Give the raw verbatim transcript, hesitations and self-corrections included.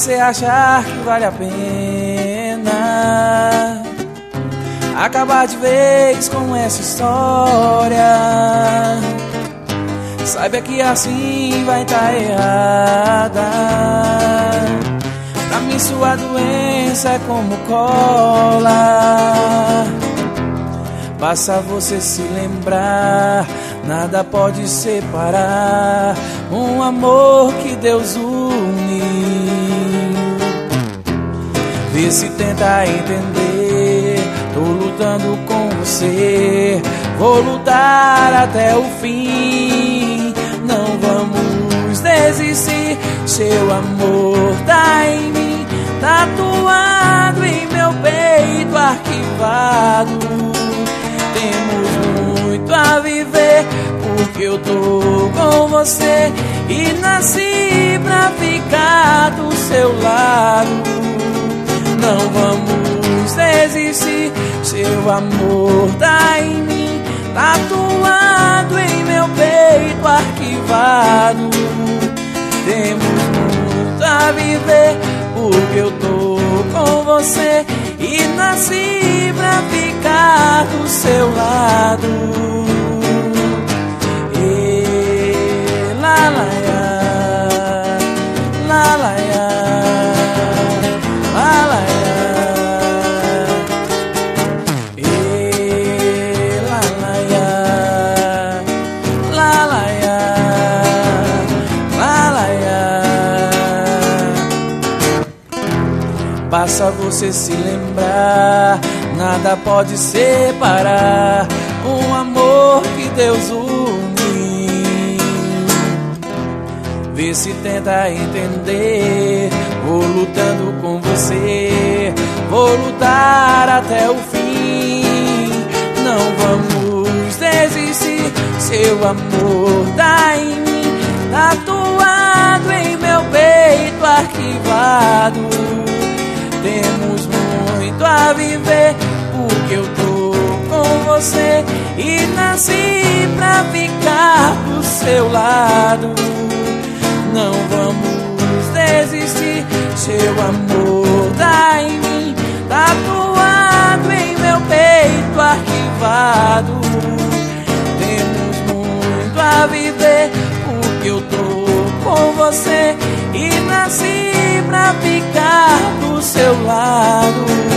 você achar que vale a pena acabar de vez com essa história, saiba que assim vai tá errada. Pra mim sua doença é como cola, basta você se lembrar, nada pode separar um amor que Deus une. Vê se tenta entender, tô lutando com você, vou lutar até o fim. Não vamos desistir, seu amor tá em mim, tatuado em meu peito arquivado. Temos muito a viver, porque eu tô com você e nasci pra ficar do seu lado. Não vamos desistir, seu amor tá em mim, tatuado em meu peito arquivado. Temos muito a viver, porque eu tô com você e nasci pra ficar do seu lado. E lá lá ya, lá lá ya, lá lá ya. E lá lá ya, lá lá ya, lá lá ya. Basta você se lembrar, nada pode separar um amor que Deus une. Vê se tenta entender, vou lutando com você, vou lutar até o fim. Não vamos desistir, seu amor tá em mim, tatuado em meu peito arquivado. Temos muito a viver, porque eu tô com você e nasci pra ficar do seu lado. Não vamos desistir, seu amor tá em mim, tatuado em meu peito arquivado. Temos muito a viver, porque eu tô com você e nasci pra ficar do seu lado.